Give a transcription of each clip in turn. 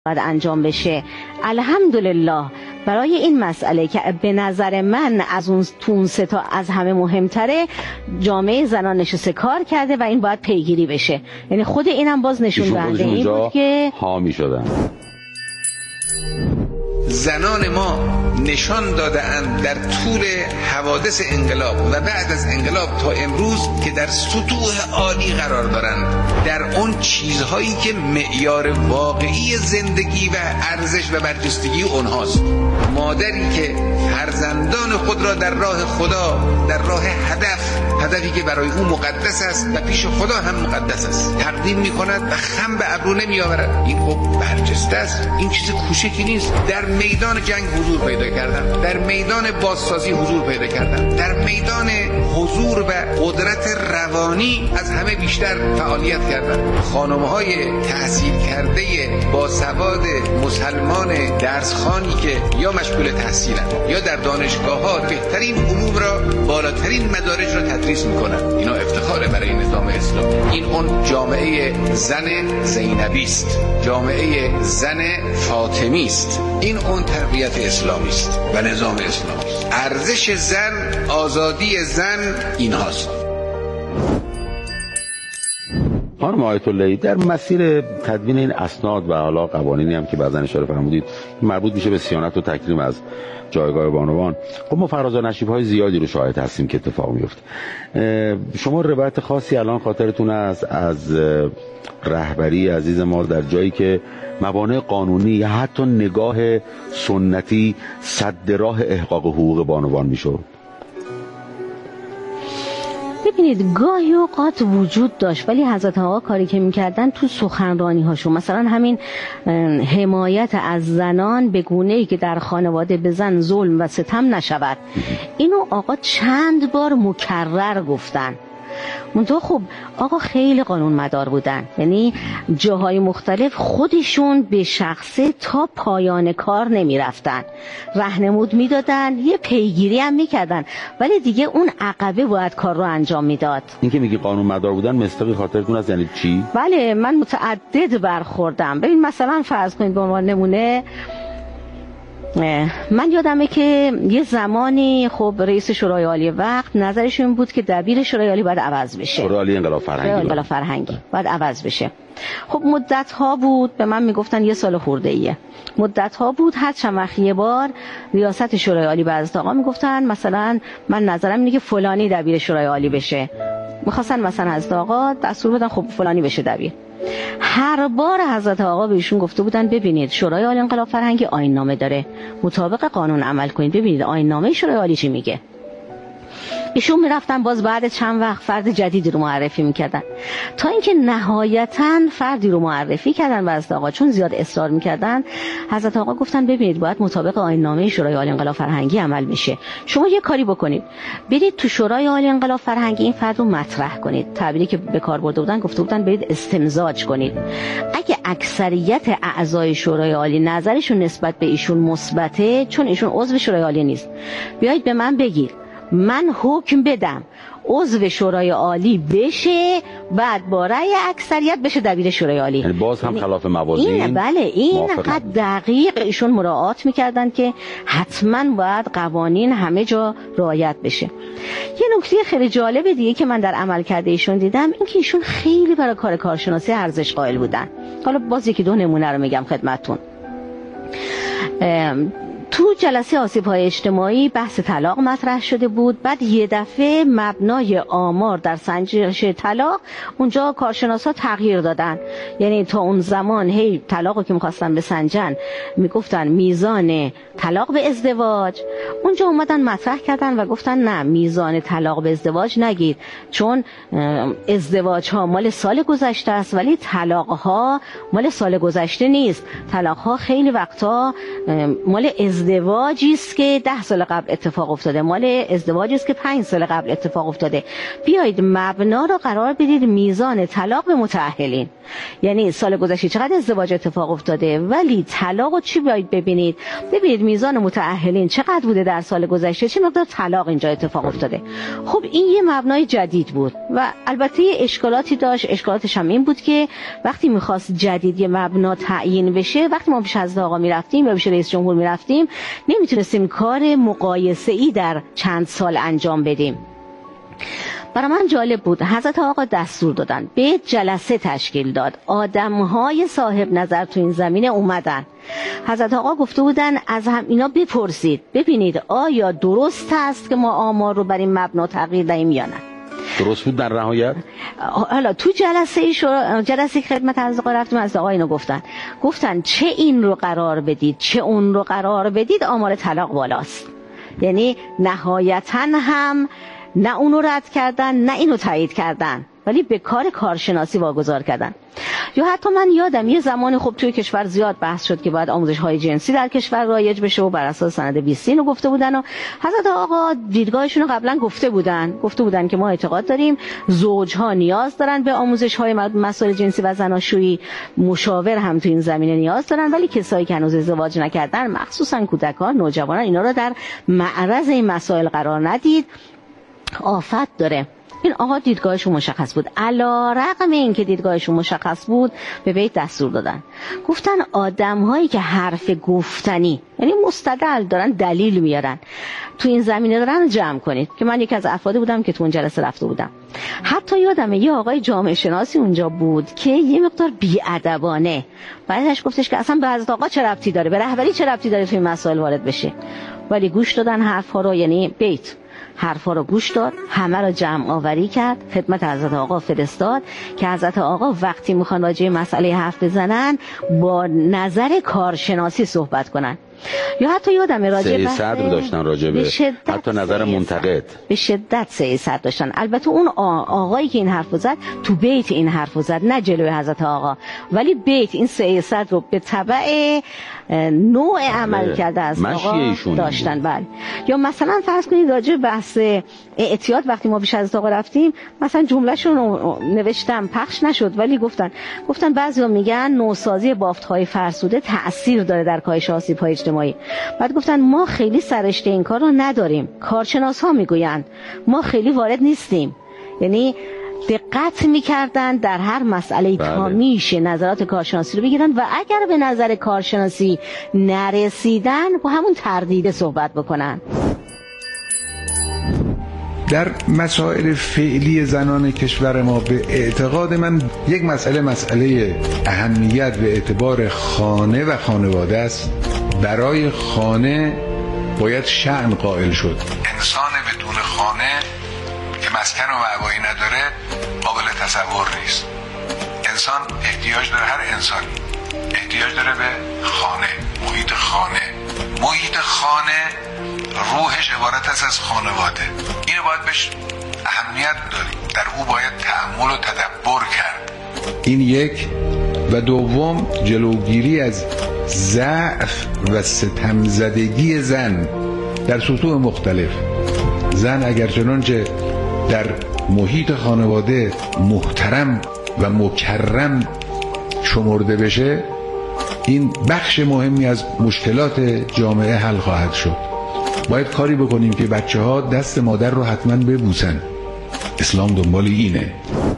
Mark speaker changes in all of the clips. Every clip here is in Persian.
Speaker 1: باید انجام بشه. الحمدلله برای این مسئله که به نظر من از اون تون سه تا از همه مهمتره، جامعه زنان نشسته کار کرده و این باید پیگیری بشه. یعنی خود اینم باز نشون دهنده این بود که
Speaker 2: حامی شدن.
Speaker 3: زنان ما نشان داده‌اند در طول حوادث انقلاب و بعد از انقلاب تا امروز که در سطوح عالی قرار دارند، در اون چیزهایی که معیار واقعی زندگی و ارزش و برجستگی اونهاست. مادری که فرزندان خود را در راه خدا، در راه هدفی که برای او مقدس است و پیش خدا هم مقدس است، تقدیم می‌کند و خم به ابرو نمی‌آورد، این خب برجسته است. این چیز کوچکی نیست. در میدان جنگ حضور پیدا کردم، در میدان بازسازی حضور پیدا کردم، در میدان حضور و قدرت روانی از همه بیشتر فعالیت کردم. خانم‌های تحصیل کرده باسواد مسلمان درسخوانی که یا مشغول تحصیلند یا در دانشگاه‌ها بهترین علوم را، بالاترین مدارج را تدریس می‌کنند. اینا افتخاره برای نظام اسلامی. این اون جامعه زن زینبی است، جامعه زن فاطمی است. این اون تربیت اسلامی است و نظام اسلامی است. ارزش زن، آزادی زن، این هاست.
Speaker 2: خانم آیت اللهی، در مسیر تدوین این اسناد و حالا قوانینی هم که بعضا اشاره فرمودید مربوط میشه به صیانت و تکریم از جایگاه بانوان، خب ما فراز و نشیب‌های زیادی رو شاهد هستیم که اتفاق میفته. شما روایت خاصی الان خاطرتون است از رهبری عزیز ما در جایی که موانع قانونی یا حتی نگاه سنتی سد راه احقاق حقوق بانوان میشد؟
Speaker 1: ببینید گاهی اوقات وجود داشت، ولی حضرت آقا کاری که میکردن تو سخنرانی هاشون، مثلا همین حمایت از زنان به گونه‌ای که در خانواده به زن ظلم و ستم نشود، اینو آقا چند بار مکرر گفتن. منتها خب آقا خیلی قانون مدار بودن، یعنی جاهای مختلف خودشون به شخصه تا پایان کار نمی رفتن، راهنمود می دادن، یه پیگیری هم می کردن، ولی دیگه اون عقبه باید کار رو انجام می داد.
Speaker 2: این که میگی قانون مدار بودن مستقی خاطرتون است یعنی چی؟
Speaker 1: بله من متعدد برخوردم. ببین مثلا فرض کنید به عنوان نمونه، من یادمه که یه زمانی خب رئیس شورای عالی وقت نظرش این بود که دبیر شورای عالی باید عوض بشه.
Speaker 2: شورای عالی انقلاب
Speaker 1: فرهنگی باید عوض بشه. خب مدت ها بود به من میگفتن یه سال خورده ایه، مدت ها بود هر چند وقت یه بار ریاست شورای عالی به حضرت آقا میگفتن مثلا من نظرم اینه که فلانی دبیر شورای عالی بشه. میخواستن مثلا حضرت آقا دستور بدن خب فلانی بشه دبیر. هر بار حضرت آقا بهشون گفته بودن ببینید شورای عالی انقلاب فرهنگی آیین نامه داره، مطابق قانون عمل کنید، ببینید آیین نامه شورای عالی چی میگه. ایشون میرفتن باز بعد چند وقت فرد جدیدی رو معرفی میکردن، تا اینکه نهایتاً فردی رو معرفی کردن به حضرت آقا. چون زیاد اصرار میکردن، حضرت آقا گفتن ببینید باید مطابق آیین نامه شورای عالی انقلاب فرهنگی عمل میشه، شما یه کاری بکنید برید تو شورای عالی انقلاب فرهنگی این فرد رو مطرح کنید. تعبیری که به کار برده بودن گفته بودن برید استمزاج کنید. اگه اکثریت اعضای شورای عالی نظرشون نسبت به ایشون مثبته، چون ایشون عضو شورای عالی نیست، بیایید به من بگید، من حکم بدم عضو شورای عالی بشه، بعد با رأی اکثریت بشه دبیر شورای عالی.
Speaker 2: یعنی باز هم خلاف موازین.
Speaker 1: بله این قد دقیق ایشون مراعات میکردن که حتما باید قوانین همه جا رعایت بشه. یه نکته خیلی جالب دیگه که من در عمل کرده ایشون دیدم، این که ایشون خیلی برای کار کارشناسی ارزش قائل بودن. حالا باز یکی دو نمونه رو میگم خدمتتون. تو جلسه آسیب‌های اجتماعی بحث طلاق مطرح شده بود. بعد یه دفعه مبنای آمار در سنجش طلاق اونجا کارشناسا تغییر دادن. یعنی تا اون زمان هی طلاقو که می‌خواستن بسنجن میگفتن میزان طلاق به ازدواج، اونجا اومدن مطرح کردن و گفتن نه میزان طلاق به ازدواج نگید، چون ازدواج ها مال سال گذشته است ولی طلاق ها مال سال گذشته نیست. طلاق ها خیلی وقتا مال ازدواجی است که 10 سال قبل اتفاق افتاده، مال ازدواجی است که 5 سال قبل اتفاق افتاده. بیایید مبنا رو قرار بدید میزان طلاق به متأهلین. یعنی سال گذشته چقدر ازدواج اتفاق افتاده، ولی طلاق رو چی بیایید ببینید میزان متأهلین چقدر بوده در سال گذشته، چه مقدار طلاق اینجا اتفاق افتاده. خب این یه مبنای جدید بود و البته اشکالاتی داشت. اشکالاتش هم این بود که وقتی می‌خواست جدید یه مبنا تعیین بشه، وقتی ما پیش حضرت آقا می‌رفتیم یا پیش رئیس جمهور می‌رفتیم، نمیتونستیم کار مقایسه‌ای در چند سال انجام بدیم. برای من جالب بود، حضرت آقا دستور دادن، به جلسه تشکیل داد، آدم‌های صاحب نظر تو این زمینه اومدن. حضرت آقا گفته بودن از هم اینا بپرسید ببینید آیا درست است که ما آمار رو بر این مبنا تغییر دهیم یا نه.
Speaker 2: درست بود در نهایت؟
Speaker 1: حالا تو جلسه خدمت حضرت آقا رفتیم، از آقا اینو گفتن چه این رو قرار بدید چه اون رو قرار بدید، آمار طلاق بالاست. یعنی نهایتاً هم نه اونو رد کردن نه اینو تایید کردن، ولی به کار کارشناسی واگذار کردن. یا حتی من یادم یه زمانی خب توی کشور زیاد بحث شد که باید آموزش‌های جنسی در کشور رایج بشه و بر اساس سند 20 رو گفته بودن و حضرت آقا دیدگاهشون رو قبلا گفته بودن که ما اعتقاد داریم زوجها نیاز دارن به آموزش‌های مسائل جنسی و زناشویی، مشاور هم تو این زمینه نیاز دارن، ولی کسایی که هنوز ازدواج نکردن مخصوصا کودکان، نوجوانان، اینا رو در معرض این مسائل قرار ندید، آفت داره. این آقا دیدگاهشون مشخص بود. علی‌رغم این که دیدگاهشون مشخص بود به بیت دستور دادن، گفتن آدم‌هایی که حرف گفتنی یعنی مستدل دارن، دلیل میارن، تو این زمینه دارن جمع کنید. که من یکی از افرادی بودم که تو اون جلسه رفته بودم. حتی یادمه یه آقای جامعه شناسی اونجا بود که یه مقدار بی‌ادبانه بعدش گفتش که اصلا به حضرت آقا چه ربطی داره، به رهبری چه ربطی داره تو این مسائل وارد بشه. ولی گوش دادن حرفا رو، یعنی بیت حرفا رو گوش داد، همه رو جمع آوری کرد، خدمت حضرت آقا فرستاد که حضرت آقا وقتی میخوان راجع به مسئله حرف بزنن با نظر کارشناسی صحبت کنن. یا حتی یادم راجع به
Speaker 2: صدر داشتن، راجع به حتی نظر منتقد به
Speaker 1: شدت صدر داشتن. البته اون آقایی که این حرفو زد تو بیت این حرفو زد، نه جلوی حضرت آقا، ولی بیت این صدر رو به تبع نوع عمل کرده از آقا داشتن. بله. یا مثلا فرض کنید راجع به بحث اعتیاد وقتی ما پیش حضرت آقا رفتیم، مثلا جمله‌شون رو نوشتم پخش نشد، ولی گفتن بعضیا میگن نوسازی بافت‌های فرسوده تأثیر داره در کاهش آسیب‌های اجتماعی. بعد گفتن ما خیلی سرشته این کار رو نداریم، کارشناس‌ها میگویند، ما خیلی وارد نیستیم. یعنی دقت میکردن در هر مسئله تا میشه نظرات کارشناسی رو بگیرن و اگر به نظر کارشناسی نرسیدن با همون تردید صحبت بکنن.
Speaker 4: در مسائل فعلی زنان کشور ما به اعتقاد من یک مسئله اهمیت به اعتبار خانه و خانواده است. برای خانه باید شأن قائل شد. انسان بدون خانه که مسکن و مأوایی نداره قابل تصور نیست. انسان احتیاج داره، هر انسانی احتیاج داره به خانه، محیط خانه. محیط خانه روحش عبارت است از خانواده. اینو باید بهش اهمیت داریم، در او باید تأمل و تدبر کرد. این یک. و دوم جلوگیری از ضعف و ستمزدگی زن در سطوح مختلف. زن اگر چنانچه در محیط خانواده محترم و مکرم شمرده بشه، این بخش مهمی از مشکلات جامعه حل خواهد شد. باید کاری بکنیم که بچه‌ها دست مادر رو حتما ببوسن. اسلام دنبال اینه.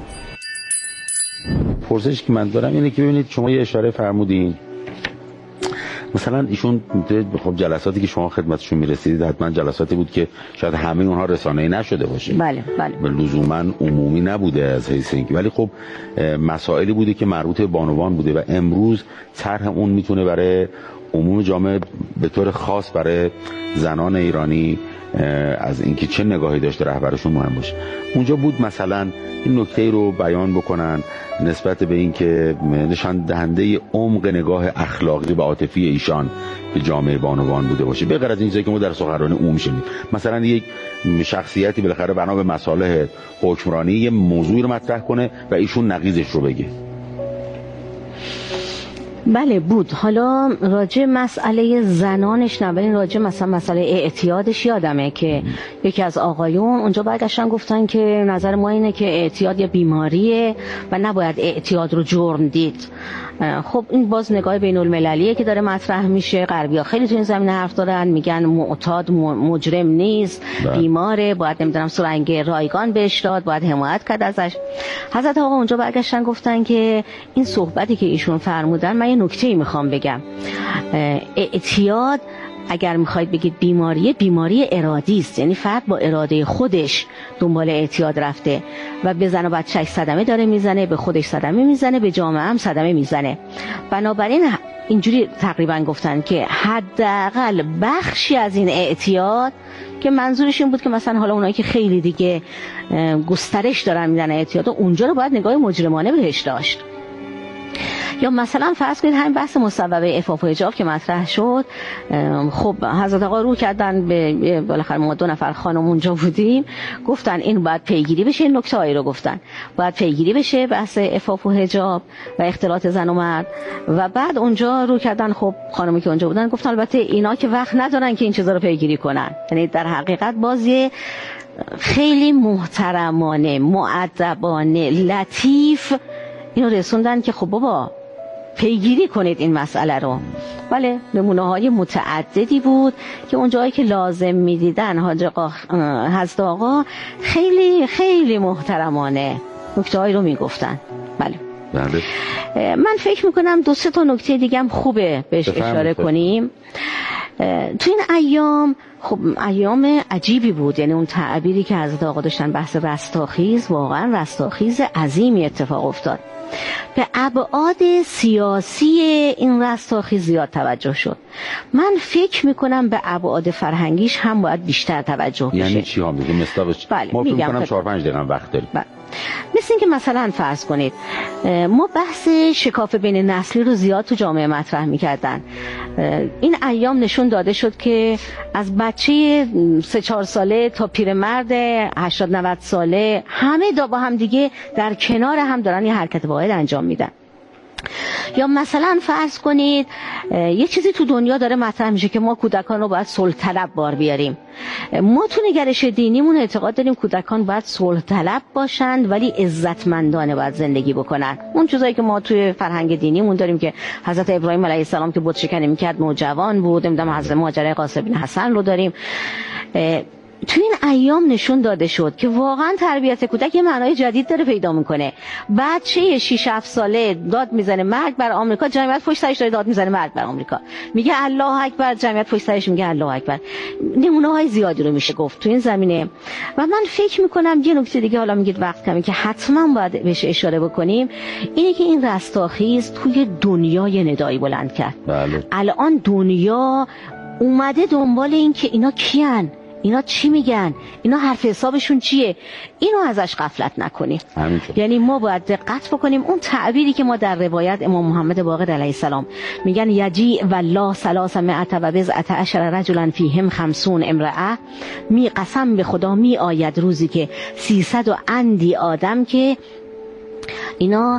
Speaker 2: پرسش که من دارم اینه که ببینید شما یه اشاره فرمودین، مثلا ایشون خب جلساتی که شما خدمتشون میرسیدید حتما جلساتی بود که شاید همه اونها رسانه‌ای نشده باشه.
Speaker 1: بله.
Speaker 2: لزوما عمومی نبوده از حیث اینکه، ولی خب مسائلی بوده که مربوط به بانوان بوده و امروز طرح اون میتونه برای عموم جامعه به طور خاص برای زنان ایرانی از اینکه چه نگاهی داشته رهبرشون مهم باشه. اونجا بود مثلا این نکته رو بیان بکنن نسبت به اینکه نشان دهنده عمق نگاه اخلاقی و عاطفی ایشان به جامعه بانوان بوده باشه، به غیر از این چیزی که ما در سخنرانی عمومی شنید. مثلا یک شخصیتی بالاخره بنا به مصالح حکمرانی یه موضوعی رو مطرح کنه و ایشون نقیضش رو بگه.
Speaker 1: بله بود. حالا راجع مسئله زنانش نه، ولی راجع مثلا مسئله اعتیادش یادمه که یکی از آقایون اونجا برگشتن گفتن که نظر ما اینه که اعتیاد یه بیماریه و نباید اعتیاد رو جرم دید. خب این باز نگاه بین المللیه که داره مطرح میشه. غربی‌ها خیلی تو این زمینه حرف دارن، میگن معتاد مجرم نیست، بیماره، باید نمیدونم سرنگ رایگان بهش داد، باید حمایت کرد ازش. حضرت آقا اونجا برگشتن گفتن که این صحبتی که ایشون فرمودن، من یه نکته‌ای میخوام بگم. اعتیاد اگر میخواید بگید بیماری ارادی است، یعنی فرد با اراده خودش دنبال اعتیاد رفته و به زن و بچه‌اش صدمه داره میزنه، به خودش صدمه میزنه، به جامعه هم صدمه میزنه. بنابراین اینجوری تقریبا گفتن که حداقل بخشی از این اعتیاد، که منظورش این بود که مثلا حالا اونایی که خیلی دیگه گسترش دارن میدن اعتیاد، اونجا رو باید نگاه مجرمانه بهش داشت. یا مثلا فرض کنید همین بحث مصوبه عفاف و حجاب که مطرح شد، خب حضرت آقا رو کردن به بالاخره ما 2 نفر خانم اونجا بودیم، گفتن این باید پیگیری بشه. این نکته‌ای رو گفتن باید پیگیری بشه، بحث عفاف و حجاب و اختلاط زن و مرد. و بعد اونجا رو کردن، خب خانمی که اونجا بودن گفتن البته اینا که وقت ندارن که این چیزا رو پیگیری کنن. یعنی در حقیقت بازی خیلی محترمانه، مؤدبانه، لطیف اینو رسوندن که خب بابا پیگیری کنید این مسئله رو. بله نمونه‌های متعددی بود که اونجایی که لازم می‌دیدن حضرت آقا خیلی خیلی محترمانه نکته‌هایی رو میگفتن. بله. من فکر میکنم 2-3 تا نکته دیگه هم خوبه بهش اشاره کنیم. تو این ایام خب ایام عجیبی بود، یعنی اون تعبیری که حضرت آقا داشتن بحث رستاخیز، واقعا رستاخیز عظیمی اتفاق افتاد. به ابعاد سیاسی این رستاخیز زیاد توجه شد. من فکر میکنم به ابعاد فرهنگیش هم باید بیشتر توجه بشه.
Speaker 2: یعنی چی ها میگیم مثلا؟ ما فکر میکنم 4-5 دقیقه وقت داریم.
Speaker 1: مثل این که مثلا فرض کنید ما بحث شکاف بین نسلی رو زیاد تو جامعه مطرح میکردن. این ایام نشون داده شد که از بچه 3-4 ساله تا پیرمرد 80-90 ساله همه با هم دیگه در کنار هم دارن یه حرکت واحد انجام میدن. یا مثلا فرض کنید یه چیزی تو دنیا داره مطرح میشه که ما کودکان رو باید صلح طلب بار بیاریم. ما تو نگرش دینیمون اعتقاد داریم کودکان باید صلح طلب باشند ولی عزتمندانه باید زندگی بکنن. اون چیزایی که ما توی فرهنگ دینیمون داریم که حضرت ابراهیم علیه السلام که بت شکنی میکرد نوجوان بود، نمیدونم حضرت ماجرای قاسم بن حسن رو داریم. تو این ایام نشون داده شد که واقعا تربیت کودک یه معنای جدید داره پیدا میکنه. بچه 6-7 ساله داد میزنه مرگ بر آمریکا، جمعیت پشت سرش داره داد میزنه مرگ بر آمریکا، میگه الله اکبر، جمعیت پشت سرش میگه الله اکبر. نمونه‌های زیادی رو میشه گفت تو این زمینه. و من فکر میکنم یه نکته دیگه، حالا میگید وقت کمی، که حتما باید بهش اشاره بکنیم، اینه که این رستاخیز توی دنیای ندایی بلند کرد.
Speaker 2: بله.
Speaker 1: الان دنیا اومده دنبال این که اینا کیان، اینا چی میگن، اینا حرف حسابشون چیه، اینو ازش غفلت نکنیم. یعنی ما باید دقت بکنیم. اون تعبیری که ما در روایت امام محمد باقر علیه السلام میگن یجیء والله 310 رجلا فیهم 50 امرأه، می قسم به خدا می آید روزی که 300 و اندی آدم که اینا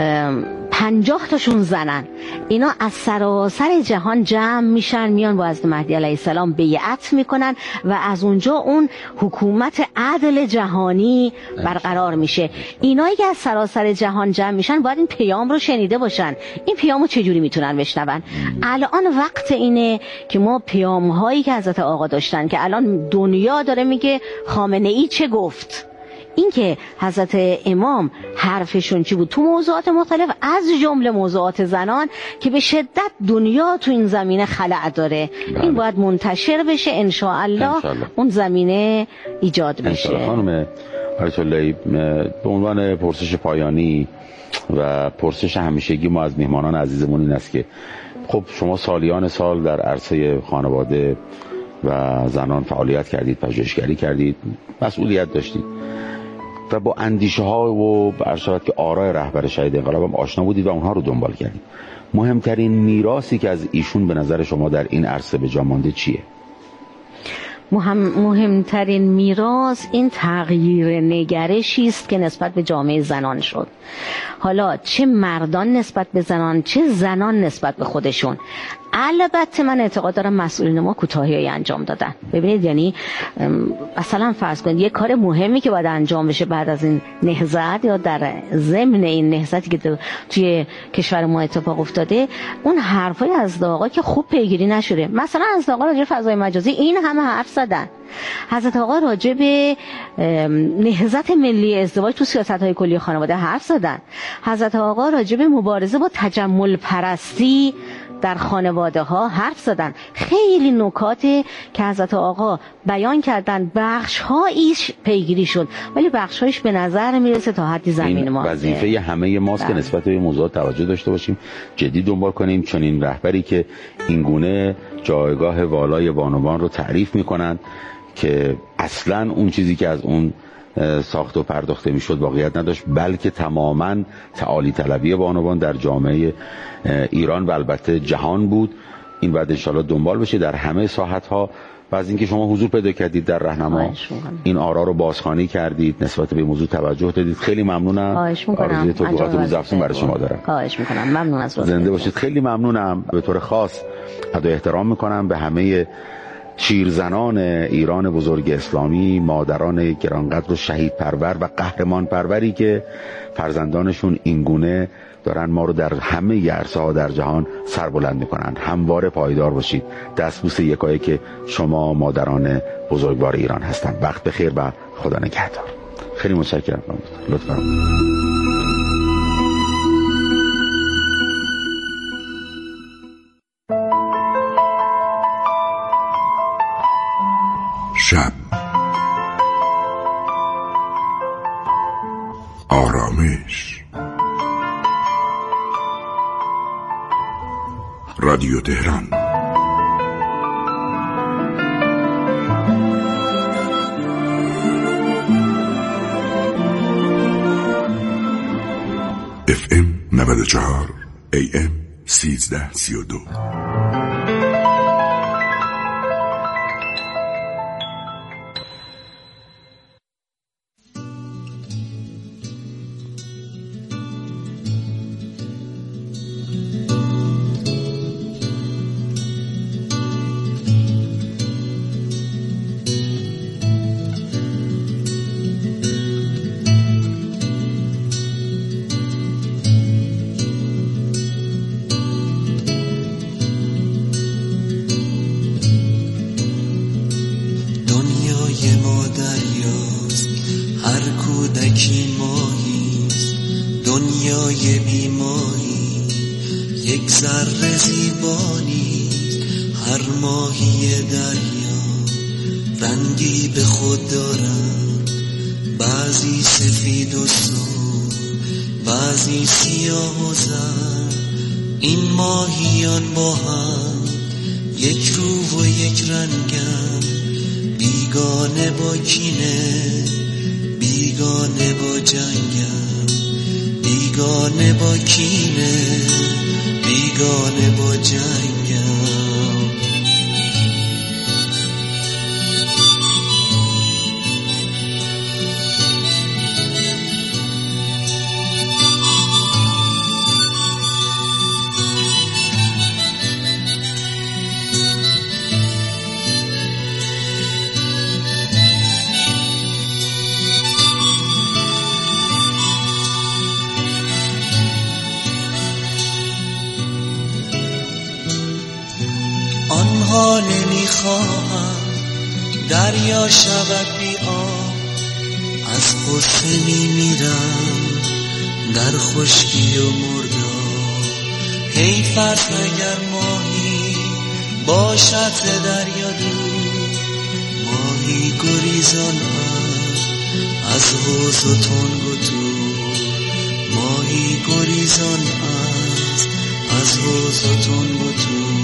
Speaker 1: 50 تاشون زنن، اینا از سراسر جهان جمع میشن، میان با حضرت مهدی علیه السلام بیعت میکنن و از اونجا اون حکومت عدل جهانی برقرار میشه. اینایی که از سراسر جهان جمع میشن باید این پیام رو شنیده باشن. این پیامو چجوری میتونن بشنون؟ الان وقت اینه که ما پیام هایی که حضرت آقا داشتن، که الان دنیا داره میگه خامنه ای چه گفت، این که حضرت امام حرفشون چی بود تو موضوعات مختلف، از جمله موضوعات زنان که به شدت دنیا تو این زمینه خلأ داره. بله. این باید منتشر بشه ان شاء الله، اون زمینه ایجاد بشه.
Speaker 2: خانم آیت اللهی، به عنوان پرسش پایانی و پرسش همیشگی ما از میهمانان عزیزمون این است که خب شما سالیان سال در عرصه خانواده و زنان فعالیت کردید، پژوهشگری کردید، مسئولیت داشتید و با اندیشه ها و برشاد که آرای رهبر شهید انقلاب هم آشنا بودید و اونها رو دنبال کردید. مهمترین میراثی که از ایشون به نظر شما در این عرصه به جا مانده چیه؟
Speaker 1: مهمترین میراث این تغییر نگرشی است که نسبت به جامعه زنان شد. حالا چه مردان نسبت به زنان، چه زنان نسبت به خودشون. البته من اعتقاد دارم مسئولین ما کوتاهی‌ای انجام دادن. ببینید یعنی مثلا فرض کنید یک کار مهمی که باید انجام بشه بعد از این نهضت یا در ضمن این نهضتی که توی کشور ما اتفاق افتاده، اون حرفای از آقا که خوب پیگیری نشده. مثلا از آقا راجع به فضای مجازی این همه حرف زدن. حضرت آقا راجع به نهضت ملی ازدواج تو سیاست‌های کلی خانواده حرف زدن. حضرت آقا راجع به مبارزه با تجمل پرستی در خانواده ها حرف زدن. خیلی نکاتی که حضرت آقا بیان کردن بخش هایش پیگیری شد، ولی بخش هایش به نظر میرسه تا حدی زمین ما.
Speaker 2: وظیفه همه ماست که نسبت به موضوع توجه داشته باشیم، جدی دنبال کنیم، چون این رهبری که این گونه جایگاه والای بانوان رو تعریف میکنن که اصلا اون چیزی که از اون ساخت و پرداخته میشد واقعیت نداشت، بلکه تماما تعالی طلبی بانوان در جامعه ایران و البته جهان بود. این بعد انشاءالله دنبال بشه در همه ساحت ها. و از اینکه شما حضور پیدا کردید در راهنما، این آرا رو بازخوانی کردید، نسبت به موضوع توجه دادید، خیلی ممنونم. آرزوی توفیقات روز افزون برای شما دارم.
Speaker 1: خواهش میکنم. ممنون از لطفتون.
Speaker 2: زنده باشید. خیلی ممنونم. به طور خاص ادای احترام میکنم به همه شیرزنان ایران بزرگ اسلامی، مادران گرانقدر و شهید پرور و قهرمان پروری که فرزندانشون اینگونه دارن ما رو در همه عرصه‌ها در جهان سربلند میکنن. همواره پایدار باشید. دستبوس یکایی که شما مادران بزرگوار ایران هستن. وقت بخیر و خدا نگهدار. خیلی متشکرم. لطفاً.
Speaker 5: شب، آرامش. رادیو تهران. FM 94 AM 1332.
Speaker 6: آنها نمیخواهم دریا شود بی آب، از غصه میمیرم در خشکی و مرداب. حیف است اگر ماهی باشد دریا دور، ماهی گریزان از حوض و تنگ و دور، ماهی گریزان از حوض و تنگ و دور.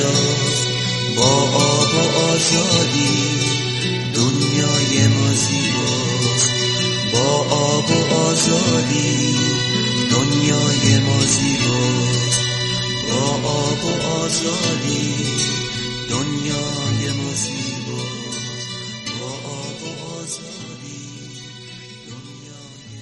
Speaker 6: زیباست، با آب و آزادی دنیای ما زیباست، با آب و آزادی دنیای ما زیباست، با آب و آزادی دنیای ما زیباست، با آب و آزادی دنیای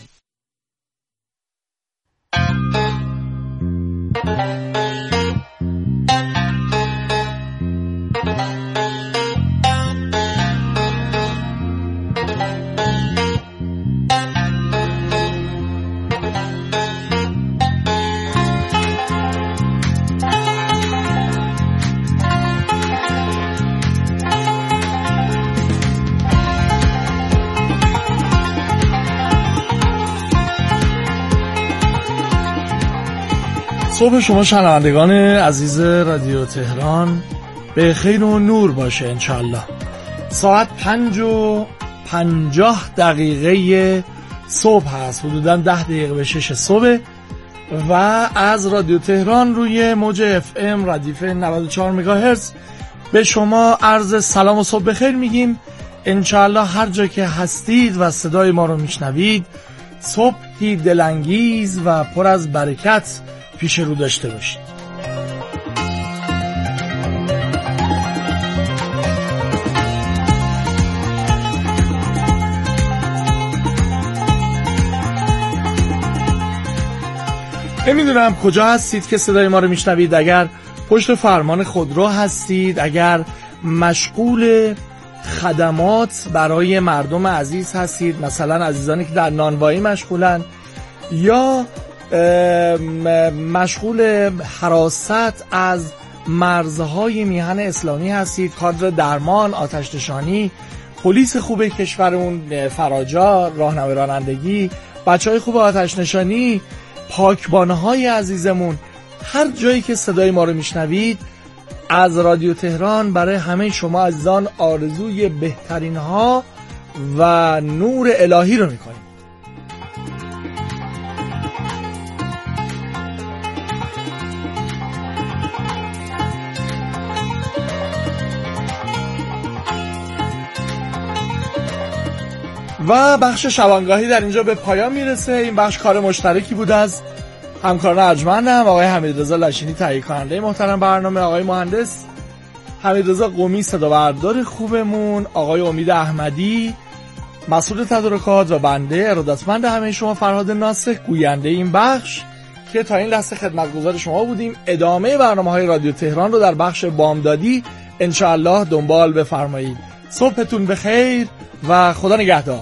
Speaker 7: صبح شما شنوندگان عزیز رادیو تهران به خیر و نور باشه انشالله. ساعت 5:50 صبح هست، حدوداً 10 دقیقه به 6 صبح و از رادیو تهران روی موج FM ردیف 94 مگاهرتز به شما عرض سلام و صبح بخیر میگیم. انشالله هر جا که هستید و صدای ما رو میشنوید صبحی دلانگیز و پر از برکت پیش رو داشته باشید. نمیدونم کجا هستید که صدای ما رو میشنوید، اگر پشت فرمان خودرو هستید، اگر مشغول خدمات برای مردم عزیز هستید، مثلا عزیزانی که در نانوایی مشغولن، یا مشغول حراست از مرزهای میهن اسلامی هستید، کادر درمان، آتش نشانی، پلیس خوب کشورمون، فراجا، راهنمای رانندگی، بچهای خوب آتش نشانی، پاکبانهای عزیزمون، هر جایی که صدای ما رو میشنوید از رادیو تهران برای همه شما عزیزان آرزوی بهترین ها و نور الهی رو میکنیم. و بخش شبانگاهی در اینجا به پایان میرسه. این بخش کار مشترکی بود از همکاران ارجمندم، آقای حمیدرضا لاشینی تهیه کننده محترم برنامه، آقای مهندس حمیدرضا قمی صدا بردار خوبمون، آقای امید احمدی مسئول تدارکات و بنده ارادتمند همه شما فرهاد ناصح گوینده این بخش که تا این لحظه خدمتگزار شما بودیم. ادامه برنامه‌های رادیو تهران رو در بخش بامدادی انشاءالله دنبال بفرمایید. صبحتون بخیر و خدا نگهدار.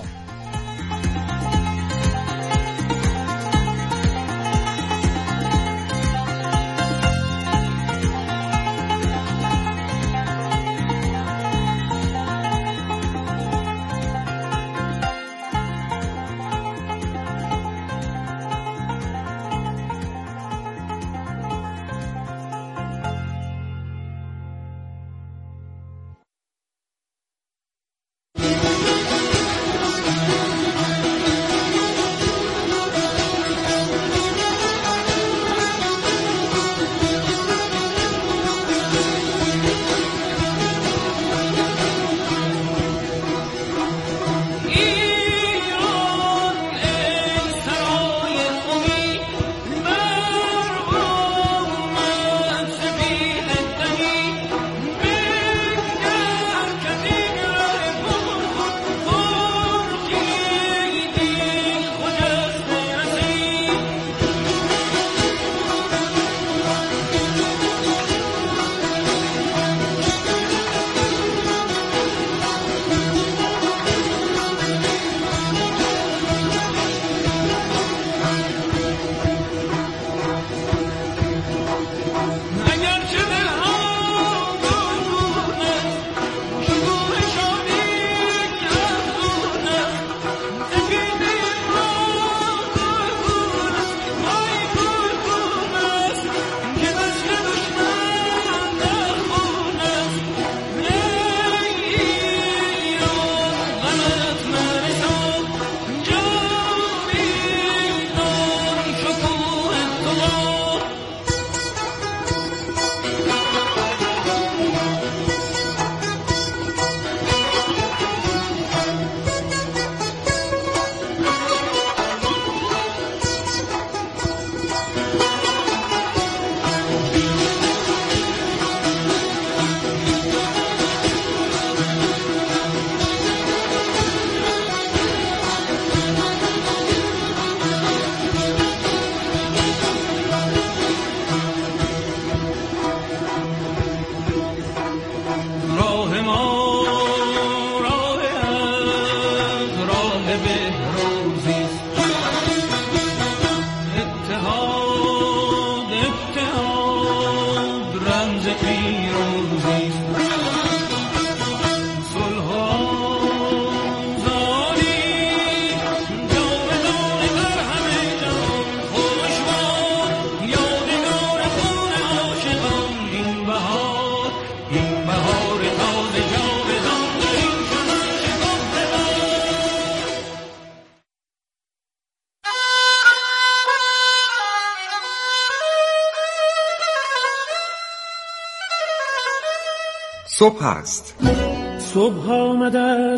Speaker 8: صبح است.
Speaker 9: صبح آمده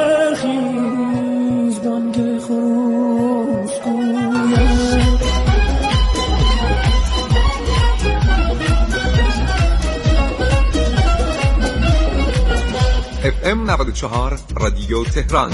Speaker 9: سرخیز بانگ خروس گوید
Speaker 8: FM 94 رادیو تهران.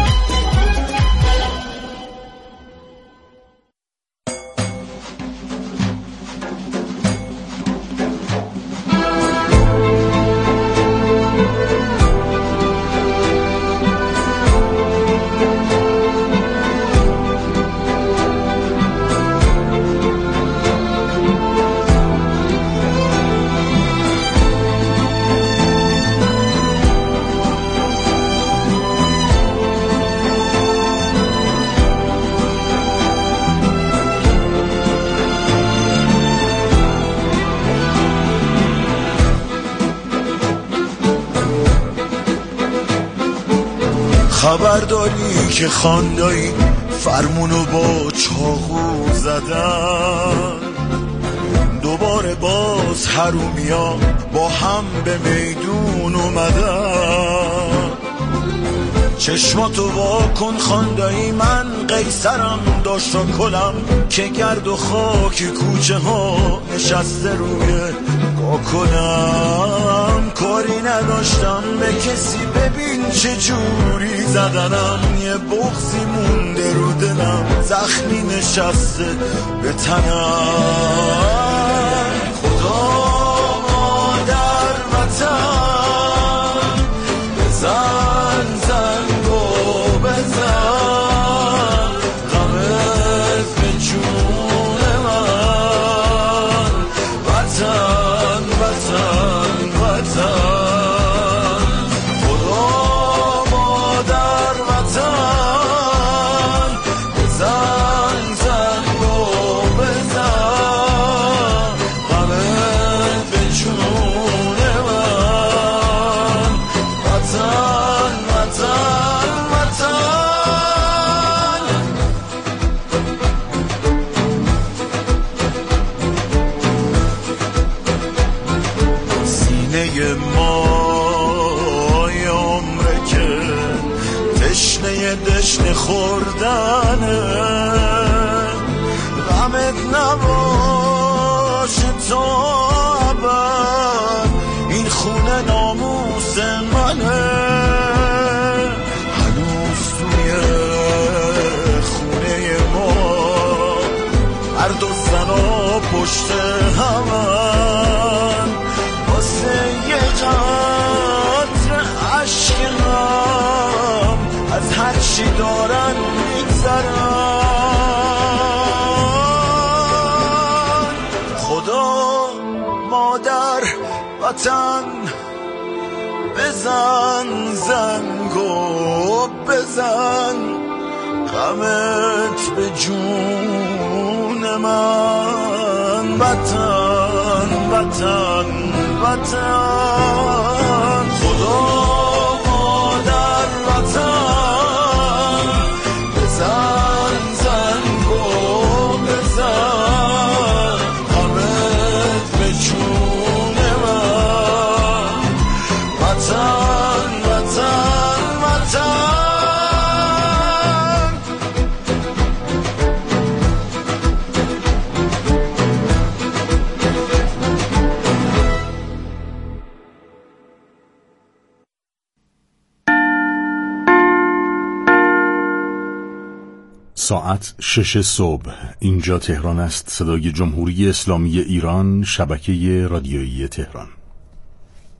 Speaker 10: خبرداری که خاندایی فرمونو با چاقو زدن، دوباره باز حرومیا با هم به میدون اومدن. چشماتو واکن خاندایی، من قیصرم داشت و کلم که گرد و خاک کوچه ها نشسته روی کنم. کاری نداشتم به کسی، ببین چه جوری زدنم. یه بغضی مونده رو دلم، زخمی نشسته به تنم. خدا مادر وطن بزن زنگو بزن، غمت به جون من. وطن وطن وطن، خدا مادر وطن بزن زنگو بزن، غمت به جون من. وطن وطن وطن، سینه ما یه عمره که تشنه دشنه خوردنه. غمت نباشه تا ابد، این خونه ناموس منه. هنوز توی خونه ما هر دو زنا پشت همن، واسه یه قطره عشق هم از هر چی دارن میگذرن. خدا مادر وطن بزن زنگو بزن، غمت به جون من. وطن وطن وطن، خدا مادر وطن بزن زنگو بزن، غمت به جون من. وطن وطن وطن.
Speaker 11: ساعت 6 صبح، اینجا تهران است. صدای جمهوری اسلامی ایران، شبکه رادیویی تهران.